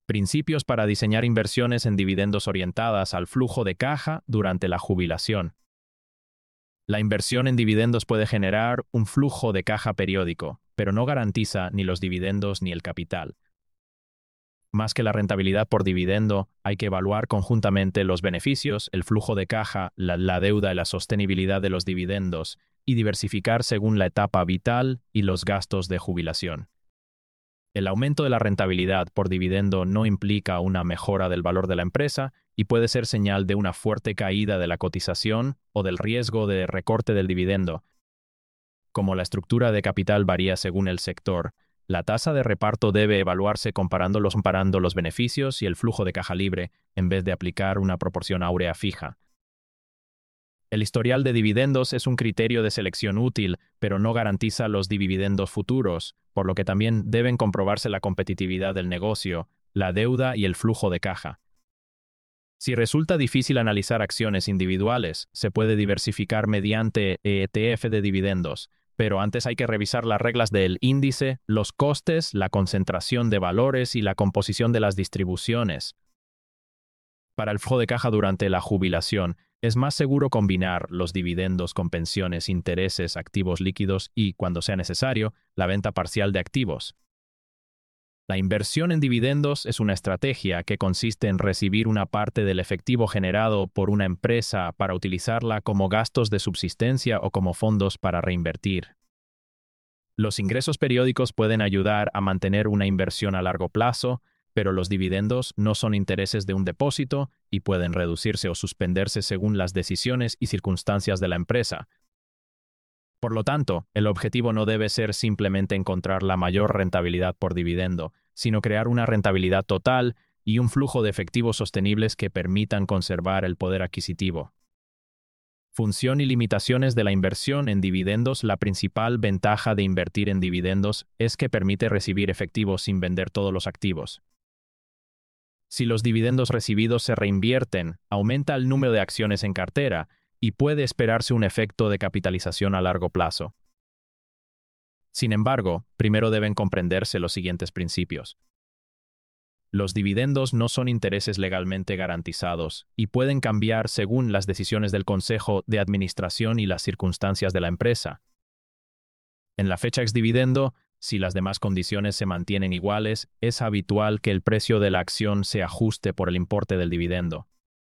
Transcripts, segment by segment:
Principios para diseñar inversiones en dividendos orientadas al flujo de caja durante la jubilación. La inversión en dividendos puede generar un flujo de caja periódico, pero no garantiza ni los dividendos ni el capital. Más que la rentabilidad por dividendo, hay que evaluar conjuntamente los beneficios, el flujo de caja, la deuda y la sostenibilidad de los dividendos, y diversificar según la etapa vital y los gastos de jubilación. El aumento de la rentabilidad por dividendo no implica una mejora del valor de la empresa y puede ser señal de una fuerte caída de la cotización o del riesgo de recorte del dividendo. Como la estructura de capital varía según el sector, la tasa de reparto debe evaluarse comparando los beneficios y el flujo de caja libre en vez de aplicar una proporción áurea fija. El historial de dividendos es un criterio de selección útil, pero no garantiza los dividendos futuros, por lo que también deben comprobarse la competitividad del negocio, la deuda y el flujo de caja. Si resulta difícil analizar acciones individuales, se puede diversificar mediante ETF de dividendos, pero antes hay que revisar las reglas del índice, los costes, la concentración de valores y la composición de las distribuciones. Para el flujo de caja durante la jubilación, es más seguro combinar los dividendos con pensiones, intereses, activos líquidos y, cuando sea necesario, la venta parcial de activos. La inversión en dividendos es una estrategia que consiste en recibir una parte del efectivo generado por una empresa para utilizarla como gastos de subsistencia o como fondos para reinvertir. Los ingresos periódicos pueden ayudar a mantener una inversión a largo plazo, pero los dividendos no son intereses de un depósito y pueden reducirse o suspenderse según las decisiones y circunstancias de la empresa. Por lo tanto, el objetivo no debe ser simplemente encontrar la mayor rentabilidad por dividendo, sino crear una rentabilidad total y un flujo de efectivos sostenibles que permitan conservar el poder adquisitivo. Función y limitaciones de la inversión en dividendos. La principal ventaja de invertir en dividendos es que permite recibir efectivos sin vender todos los activos. Si los dividendos recibidos se reinvierten, aumenta el número de acciones en cartera y puede esperarse un efecto de capitalización a largo plazo. Sin embargo, primero deben comprenderse los siguientes principios. Los dividendos no son intereses legalmente garantizados y pueden cambiar según las decisiones del Consejo de Administración y las circunstancias de la empresa. En la fecha ex-dividendo, si las demás condiciones se mantienen iguales, es habitual que el precio de la acción se ajuste por el importe del dividendo.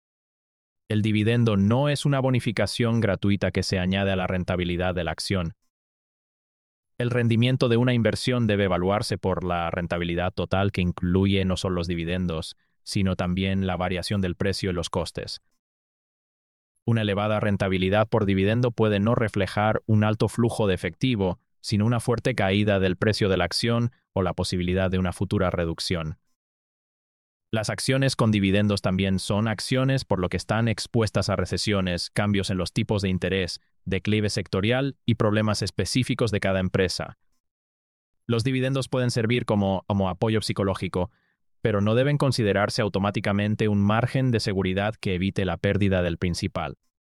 El dividendo no es una bonificación gratuita que se añade a la rentabilidad de la acción. El rendimiento de una inversión debe evaluarse por la rentabilidad total que incluye no solo los dividendos, sino también la variación del precio y los costes. Una elevada rentabilidad por dividendo puede no reflejar un alto flujo de efectivo, sino una fuerte caída del precio de la acción o la posibilidad de una futura reducción. Las acciones con dividendos también son acciones, por lo que están expuestas a recesiones, cambios en los tipos de interés, declive sectorial y problemas específicos de cada empresa. Los dividendos pueden servir como apoyo psicológico, pero no deben considerarse automáticamente un margen de seguridad que evite la pérdida del principal.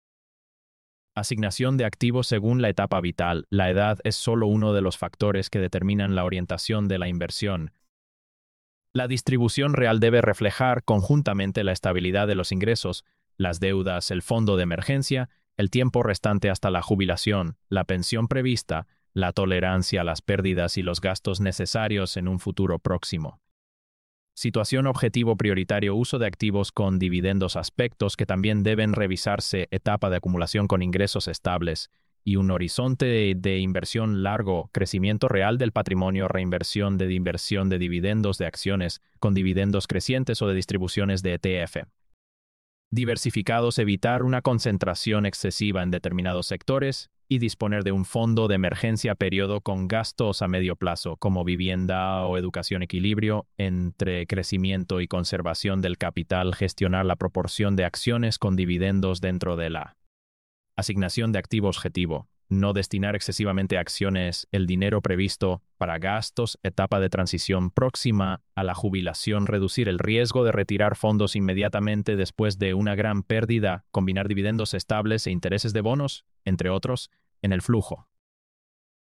Asignación de activos según la etapa vital. La edad es solo uno de los factores que determinan la orientación de la inversión. La distribución real debe reflejar conjuntamente la estabilidad de los ingresos, las deudas, el fondo de emergencia, el tiempo restante hasta la jubilación, la pensión prevista, la tolerancia a las pérdidas y los gastos necesarios en un futuro próximo. Situación objetivo prioritario. Uso de activos con dividendos. Aspectos que también deben revisarse. Etapa de acumulación con ingresos estables y un horizonte de inversión largo. Crecimiento real del patrimonio. Reinversión de inversión de dividendos de acciones con dividendos crecientes o de distribuciones de ETF. Diversificados. Evitar una concentración excesiva en determinados sectores y disponer de un fondo de emergencia periodo con gastos a medio plazo, como vivienda o educación. Equilibrio entre crecimiento y conservación del capital. Gestionar la proporción de acciones con dividendos dentro de la asignación de activo objetivo. No destinar excesivamente a acciones el dinero previsto para gastos. Etapa de transición próxima a la jubilación. Reducir el riesgo de retirar fondos inmediatamente después de una gran pérdida. Combinar dividendos estables e intereses de bonos, entre otros, en el flujo.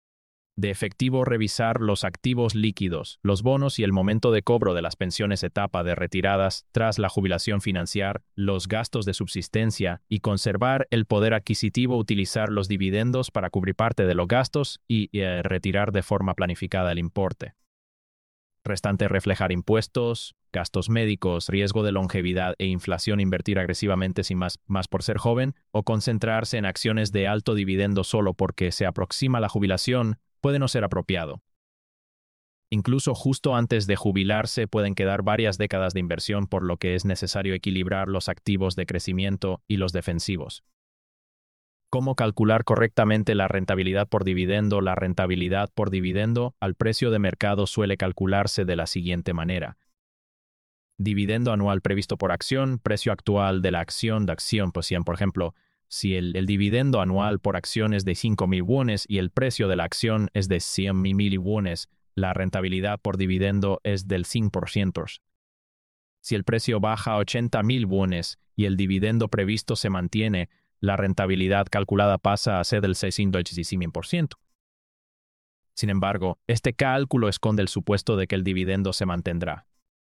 de efectivo revisar los activos líquidos, los bonos y el momento de cobro de las pensiones etapa de retiradas tras la jubilación financiar los gastos de subsistencia y conservar el poder adquisitivo utilizar los dividendos para cubrir parte de los gastos y retirar de forma planificada el importe. Restante reflejar impuestos, gastos médicos, riesgo de longevidad e inflación invertir agresivamente sin más por ser joven o concentrarse en acciones de alto dividendo solo porque se aproxima la jubilación puede no ser apropiado. Incluso justo antes de jubilarse pueden quedar varias décadas de inversión por lo que es necesario equilibrar los activos de crecimiento y los defensivos. ¿Cómo calcular correctamente la rentabilidad por dividendo? La rentabilidad por dividendo al precio de mercado suele calcularse de la siguiente manera. Dividendo anual previsto por acción, precio actual de la acción, pues por ejemplo, si el dividendo anual por acción es de 5.000 wones y el precio de la acción es de 100.000 wones, la rentabilidad por dividendo es del 5%. Si el precio baja a 80.000 wones y el previsto se mantiene, la rentabilidad calculada pasa a ser del 6,5%. Sin embargo, este cálculo esconde el supuesto de que el dividendo se mantendrá.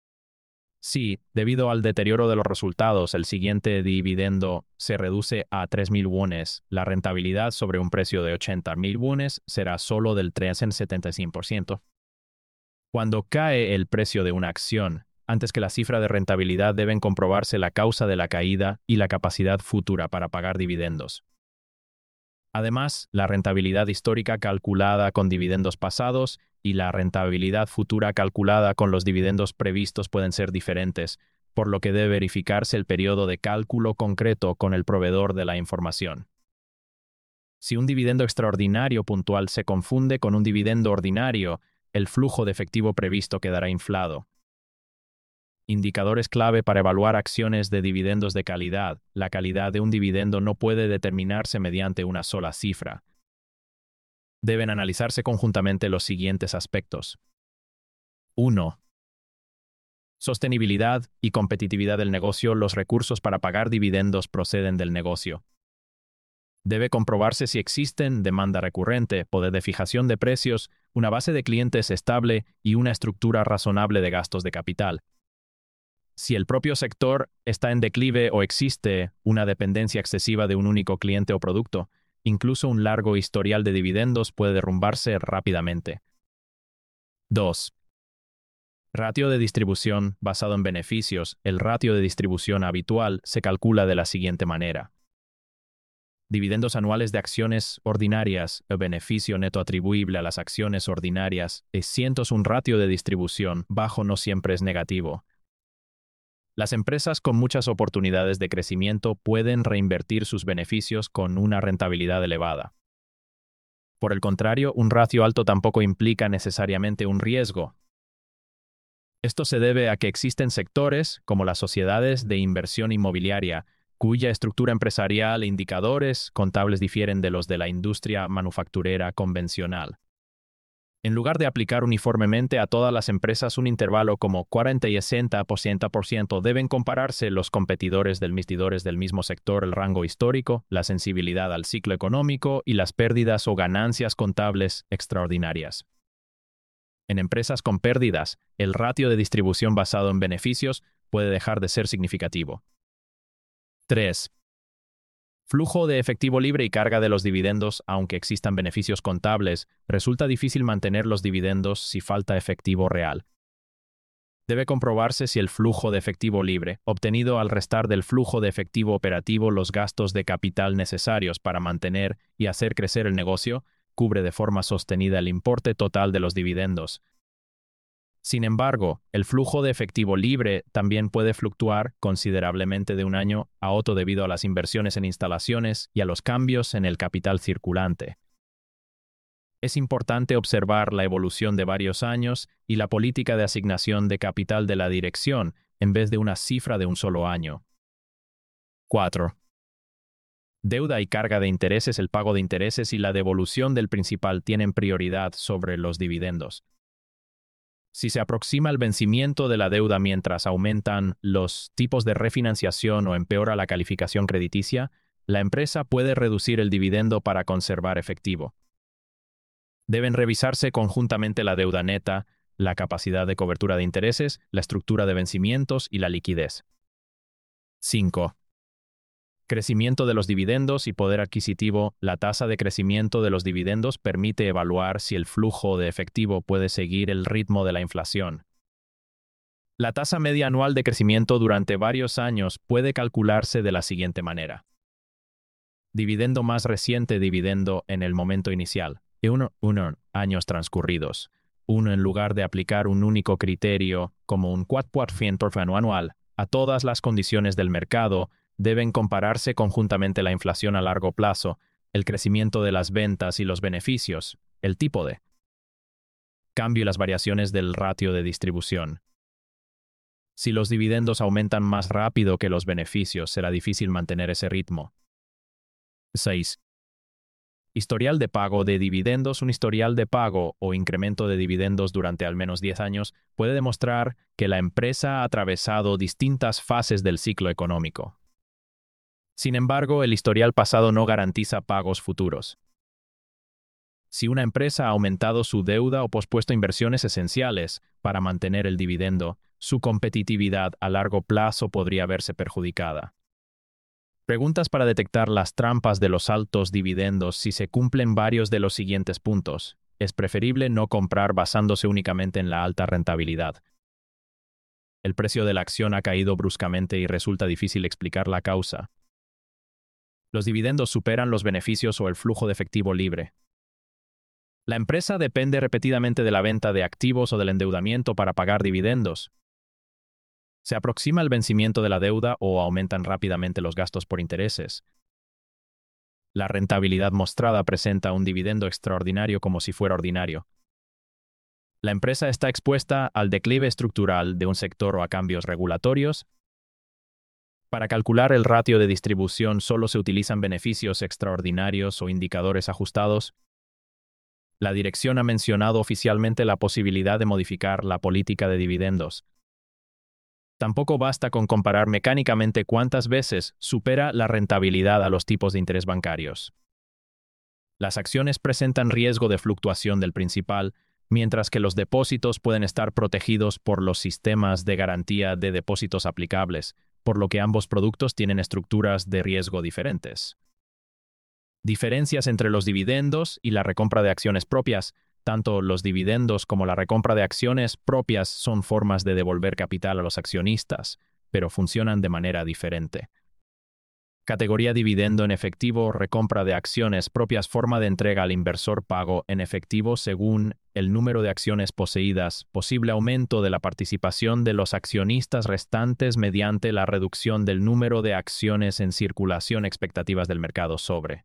Si, debido al deterioro de los resultados, el siguiente dividendo se reduce a 3.000 wones, la rentabilidad sobre un precio de 80.000 wones será solo del 3,75%. Cuando cae el precio de una acción, antes que la cifra de rentabilidad deben comprobarse la causa de la caída y la capacidad futura para pagar dividendos. Además, la rentabilidad histórica calculada con dividendos pasados y la rentabilidad futura calculada con los dividendos previstos pueden ser diferentes, por lo que debe verificarse el periodo de cálculo concreto con el proveedor de la información. Si un dividendo extraordinario puntual se confunde con un dividendo ordinario, el flujo de efectivo previsto quedará inflado. Indicadores clave para evaluar acciones de dividendos de calidad. La calidad de un dividendo no puede determinarse mediante una sola cifra. Deben analizarse conjuntamente los siguientes aspectos. 1. Sostenibilidad y competitividad del negocio. Los recursos para pagar dividendos proceden del negocio. Debe comprobarse si existen demanda recurrente, poder de fijación de precios, una base de clientes estable y una estructura razonable de gastos de capital. Si el propio sector está en declive o existe una dependencia excesiva de un único cliente o producto, incluso un largo historial de dividendos puede derrumbarse rápidamente. 2. Ratio de distribución basado en beneficios. El ratio de distribución habitual se calcula de la siguiente manera. Dividendos anuales de acciones ordinarias. El beneficio neto atribuible a las acciones ordinarias es un ratio de distribución bajo no siempre es negativo. Las empresas con muchas oportunidades de crecimiento pueden reinvertir sus beneficios con una rentabilidad elevada. Por el contrario, un ratio alto tampoco implica necesariamente un riesgo. Esto se debe a que existen sectores, como las sociedades de inversión inmobiliaria, cuya estructura empresarial e indicadores contables difieren de los de la industria manufacturera convencional. En lugar de aplicar uniformemente a todas las empresas un intervalo como 40 y 60%, deben compararse los competidores del mismo sector, el rango histórico, la sensibilidad al ciclo económico y las pérdidas o ganancias contables extraordinarias. En empresas con pérdidas, el ratio de distribución basado en beneficios puede dejar de ser significativo. 3. Flujo de efectivo libre y carga de los dividendos. Aunque existan beneficios contables, resulta difícil mantener los dividendos si falta efectivo real. Debe comprobarse si el flujo de efectivo libre, obtenido al restar del flujo de efectivo operativo los gastos de capital necesarios para mantener y hacer crecer el negocio, cubre de forma sostenida el importe total de los dividendos. Sin embargo, el flujo de efectivo libre también puede fluctuar considerablemente de un año a otro debido a las inversiones en instalaciones y a los cambios en el capital circulante. Es importante observar la evolución de varios años y la política de asignación de capital de la dirección en vez de una cifra de un solo año. 4. Deuda y carga de intereses. El pago de intereses y la devolución del principal tienen prioridad sobre los dividendos. Si se aproxima el vencimiento de la deuda mientras aumentan los tipos de refinanciación o empeora la calificación crediticia, la empresa puede reducir el dividendo para conservar efectivo. Deben revisarse conjuntamente la deuda neta, la capacidad de cobertura de intereses, la estructura de vencimientos y la liquidez. 5. Crecimiento de los dividendos y poder adquisitivo. La tasa de crecimiento de los dividendos permite evaluar si el flujo de efectivo puede seguir el ritmo de la inflación. La tasa media anual de crecimiento durante varios años puede calcularse de la siguiente manera. Dividendo más reciente dividendo en el momento inicial. 1 años transcurridos. 1 en lugar de aplicar un único criterio como un 4% anual a todas las condiciones del mercado, deben compararse conjuntamente la inflación a largo plazo, el crecimiento de las ventas y los beneficios, el tipo de cambio y las variaciones del ratio de distribución. Si los dividendos aumentan más rápido que los beneficios, será difícil mantener ese ritmo. 6. Historial de pago de dividendos. Un historial de pago o incremento de dividendos durante al menos 10 años puede demostrar que la empresa ha atravesado distintas fases del ciclo económico. Sin embargo, el historial pasado no garantiza pagos futuros. Si una empresa ha aumentado su deuda o pospuesto inversiones esenciales para mantener el dividendo, su competitividad a largo plazo podría verse perjudicada. Preguntas para detectar las trampas de los altos dividendos. Si se cumplen varios de los siguientes puntos, es preferible no comprar basándose únicamente en la alta rentabilidad. El precio de la acción ha caído bruscamente y resulta difícil explicar la causa. Los dividendos superan los beneficios o el flujo de efectivo libre. La empresa depende repetidamente de la venta de activos o del endeudamiento para pagar dividendos. Se aproxima el vencimiento de la deuda o aumentan rápidamente los gastos por intereses. La rentabilidad mostrada presenta un dividendo extraordinario como si fuera ordinario. La empresa está expuesta al declive estructural de un sector o a cambios regulatorios. Para calcular el ratio de distribución solo se utilizan beneficios extraordinarios o indicadores ajustados. La dirección ha mencionado oficialmente la posibilidad de modificar la política de dividendos. Tampoco basta con comparar mecánicamente cuántas veces supera la rentabilidad a los tipos de interés bancarios. Las acciones presentan riesgo de fluctuación del principal, mientras que los depósitos pueden estar protegidos por los sistemas de garantía de depósitos aplicables, por lo que ambos productos tienen estructuras de riesgo diferentes. Diferencias entre los dividendos y la recompra de acciones propias. Tanto los dividendos como la recompra de acciones propias son formas de devolver capital a los accionistas, pero funcionan de manera diferente. Categoría dividendo en efectivo, recompra de acciones propias, forma de entrega al inversor, pago en efectivo según el número de acciones poseídas, posible aumento de la participación de los accionistas restantes mediante la reducción del número de acciones en circulación, expectativas del mercado sobre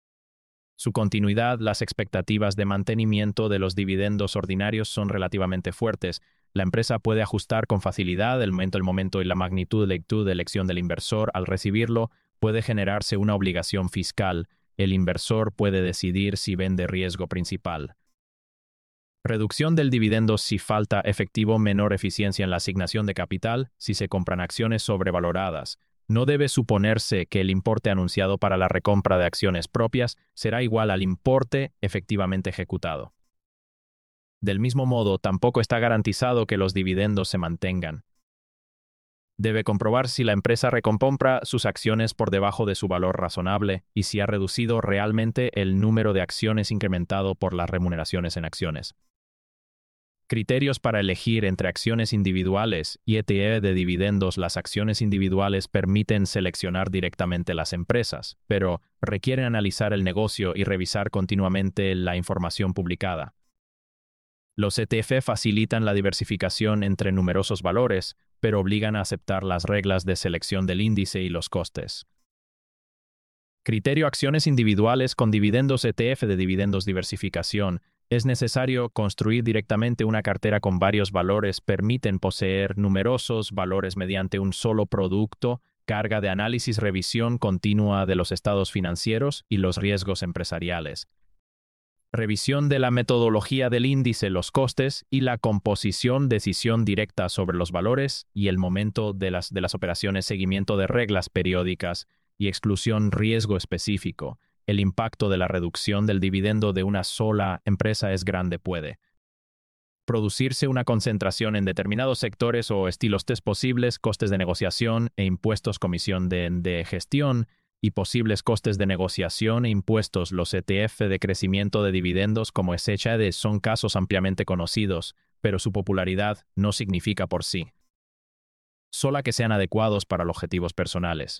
su continuidad. Las expectativas de mantenimiento de los dividendos ordinarios son relativamente fuertes. La empresa puede ajustar con facilidad el momento y la magnitud de elección del inversor. Al recibirlo, puede generarse una obligación fiscal. El inversor puede decidir si vende riesgo principal. Reducción del dividendo si falta efectivo, menor eficiencia en la asignación de capital, si se compran acciones sobrevaloradas. No debe suponerse que el importe anunciado para la recompra de acciones propias será igual al importe efectivamente ejecutado. Del mismo modo, tampoco está garantizado que los dividendos se mantengan. Debe comprobar si la empresa recompra sus acciones por debajo de su valor razonable y si ha reducido realmente el número de acciones incrementado por las remuneraciones en acciones. Criterios para elegir entre acciones individuales y ETF de dividendos. Las acciones individuales permiten seleccionar directamente las empresas, pero requieren analizar el negocio y revisar continuamente la información publicada. Los ETF facilitan la diversificación entre numerosos valores, pero obligan a aceptar las reglas de selección del índice y los costes. Criterio: acciones individuales con dividendos. ETF de dividendos. Diversificación. Es necesario construir directamente una cartera con varios valores. Permiten poseer numerosos valores mediante un solo producto. Carga de análisis, revisión continua de los estados financieros y los riesgos empresariales. Revisión de la metodología del índice, los costes y la composición. Decisión directa sobre los valores y el momento de las operaciones. Seguimiento de reglas periódicas y exclusión. Riesgo específico. el impacto de la reducción del dividendo de una sola empresa es grande. Puede producirse una concentración en determinados sectores o estilos test posibles, costes de negociación e impuestos, comisión de gestión y posibles costes de negociación e impuestos. Los ETF de crecimiento de dividendos como SHAD son casos ampliamente conocidos, pero su popularidad no significa por sí sola que sean adecuados para los objetivos personales.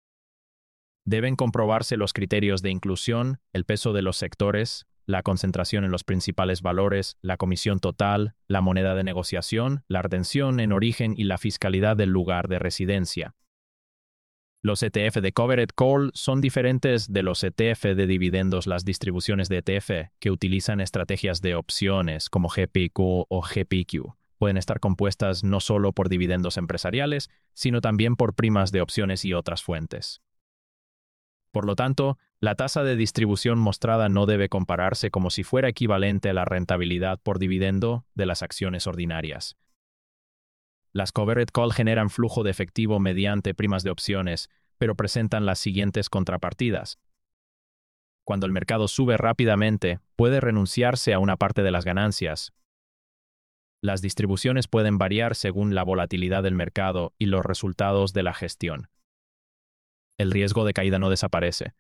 Deben comprobarse los criterios de inclusión, el peso de los sectores, la concentración en los principales valores, la comisión total, la moneda de negociación, la retención en origen y la fiscalidad del lugar de residencia. Los ETF de Covered Call son diferentes de los ETF de dividendos. Las distribuciones de ETF que utilizan estrategias de opciones como GPQ o GPQ pueden estar compuestas no solo por dividendos empresariales, sino también por primas de opciones y otras fuentes. Por lo tanto, la tasa de distribución mostrada no debe compararse como si fuera equivalente a la rentabilidad por dividendo de las acciones ordinarias. Las Covered Call generan flujo de efectivo mediante primas de opciones, pero presentan las siguientes contrapartidas. Cuando el mercado sube rápidamente, puede renunciarse a una parte de las ganancias. Las distribuciones pueden variar según la volatilidad del mercado y los resultados de la gestión. El riesgo de caída no desaparece.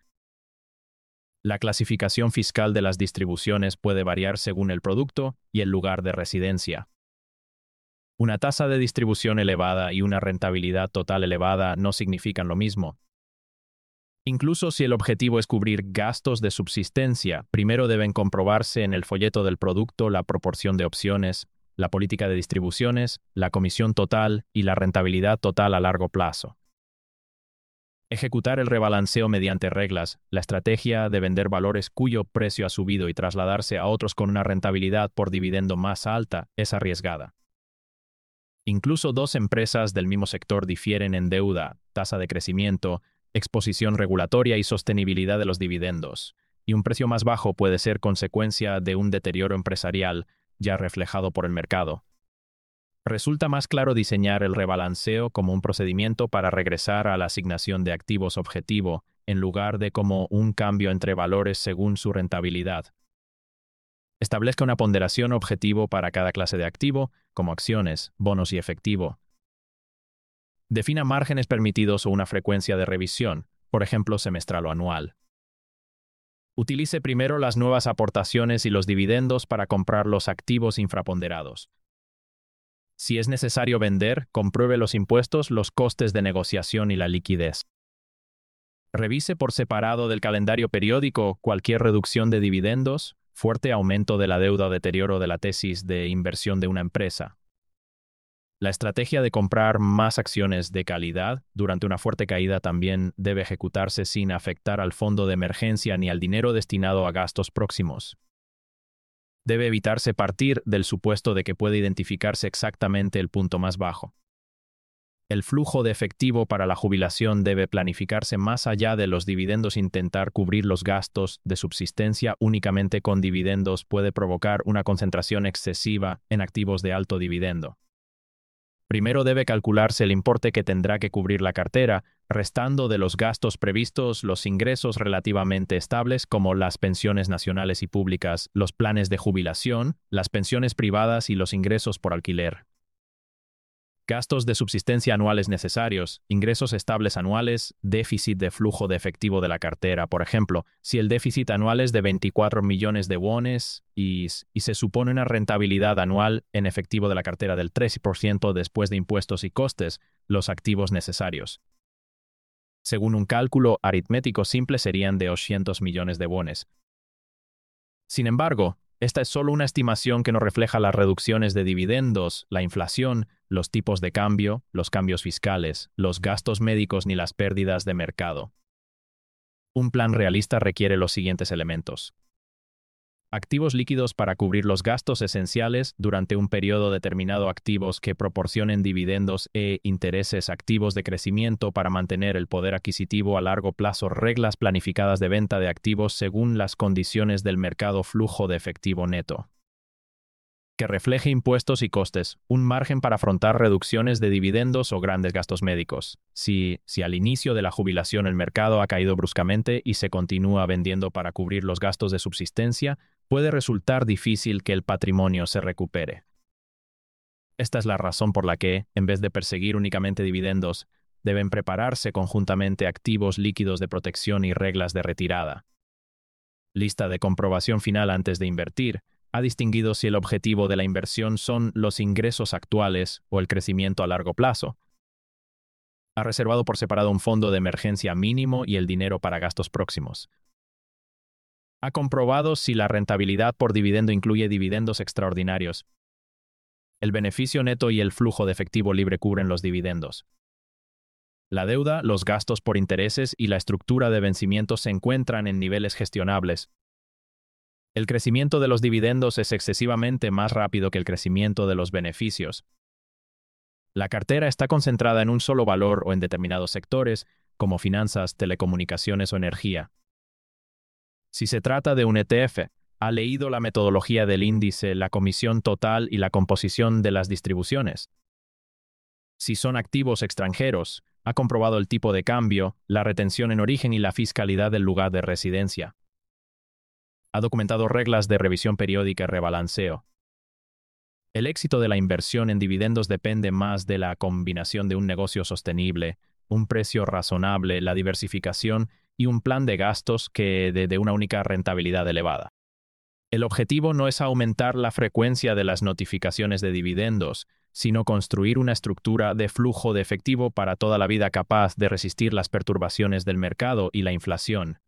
La clasificación fiscal de las distribuciones puede variar según el producto y el lugar de residencia. Una tasa de distribución elevada y una rentabilidad total elevada no significan lo mismo. Incluso si el objetivo es cubrir gastos de subsistencia, primero deben comprobarse en el folleto del producto la proporción de opciones, la política de distribuciones, la comisión total y la rentabilidad total a largo plazo. Ejecutar el rebalanceo mediante reglas, la estrategia de vender valores cuyo precio ha subido y trasladarse a otros con una rentabilidad por dividendo más alta, es arriesgada. Incluso dos empresas del mismo sector difieren en deuda, tasa de crecimiento, exposición regulatoria y sostenibilidad de los dividendos, y un precio más bajo puede ser consecuencia de un deterioro empresarial ya reflejado por el mercado. Resulta más claro diseñar el rebalanceo como un procedimiento para regresar a la asignación de activos objetivo, en lugar de como un cambio entre valores según su rentabilidad. Establezca una ponderación objetivo para cada clase de activo, como acciones, bonos y efectivo. Defina márgenes permitidos o una frecuencia de revisión, por ejemplo semestral o anual. Utilice primero las nuevas aportaciones y los dividendos para comprar los activos infraponderados. Si es necesario vender, compruebe los impuestos, los costes de negociación y la liquidez. Revise por separado del calendario periódico cualquier reducción de dividendos, fuerte aumento de la deuda o deterioro de la tesis de inversión de una empresa. La estrategia de comprar más acciones de calidad durante una fuerte caída también debe ejecutarse sin afectar al fondo de emergencia ni al dinero destinado a gastos próximos. Debe evitarse partir del supuesto de que puede identificarse exactamente el punto más bajo. El flujo de efectivo para la jubilación debe planificarse más allá de los dividendos. Intentar cubrir los gastos de subsistencia únicamente con dividendos puede provocar una concentración excesiva en activos de alto dividendo. Primero debe calcularse el importe que tendrá que cubrir la cartera, restando de los gastos previstos los ingresos relativamente estables como las pensiones nacionales y públicas, los planes de jubilación, las pensiones privadas y los ingresos por alquiler. Gastos de subsistencia anuales necesarios, ingresos estables anuales, déficit de flujo de efectivo de la cartera. Por ejemplo, si el déficit anual es de 24 millones de wones y se supone una rentabilidad anual en efectivo de la cartera del 3% después de impuestos y costes, los activos necesarios, según un cálculo aritmético simple, serían de 800 millones de wones. Sin embargo, esta es solo una estimación que no refleja las reducciones de dividendos, la inflación, los tipos de cambio, los cambios fiscales, los gastos médicos ni las pérdidas de mercado. Un plan realista requiere los siguientes elementos. Activos líquidos para cubrir los gastos esenciales durante un periodo determinado. Activos que proporcionen dividendos e intereses. Activos de crecimiento para mantener el poder adquisitivo a largo plazo. Reglas planificadas de venta de activos según las condiciones del mercado. Flujo de efectivo neto. que refleje impuestos y costes, un margen para afrontar reducciones de dividendos o grandes gastos médicos. Si al inicio de la jubilación el mercado ha caído bruscamente y se continúa vendiendo para cubrir los gastos de subsistencia, puede resultar difícil que el patrimonio se recupere. Esta es la razón por la que, en vez de perseguir únicamente dividendos, deben prepararse conjuntamente activos líquidos de protección y reglas de retirada. Lista de comprobación final antes de invertir. Ha distinguido si el objetivo de la inversión son los ingresos actuales o el crecimiento a largo plazo. Ha reservado por separado un fondo de emergencia mínimo y el dinero para gastos próximos. Ha comprobado si la rentabilidad por dividendo incluye dividendos extraordinarios. El beneficio neto y el flujo de efectivo libre cubren los dividendos. La deuda, los gastos por intereses y la estructura de vencimientos se encuentran en niveles gestionables. El crecimiento de los dividendos es excesivamente más rápido que el crecimiento de los beneficios. La cartera está concentrada en un solo valor o en determinados sectores, como finanzas, telecomunicaciones o energía. Si se trata de un ETF, ha leído la metodología del índice, la comisión total y la composición de las distribuciones. Si son activos extranjeros, ha comprobado el tipo de cambio, la retención en origen y la fiscalidad del lugar de residencia. Ha documentado reglas de revisión periódica y rebalanceo. El éxito de la inversión en dividendos depende más de la combinación de un negocio sostenible, un precio razonable, la diversificación y un plan de gastos que de una única rentabilidad elevada. El objetivo no es aumentar la frecuencia de las notificaciones de dividendos, sino construir una estructura de flujo de efectivo para toda la vida capaz de resistir las perturbaciones del mercado y la inflación.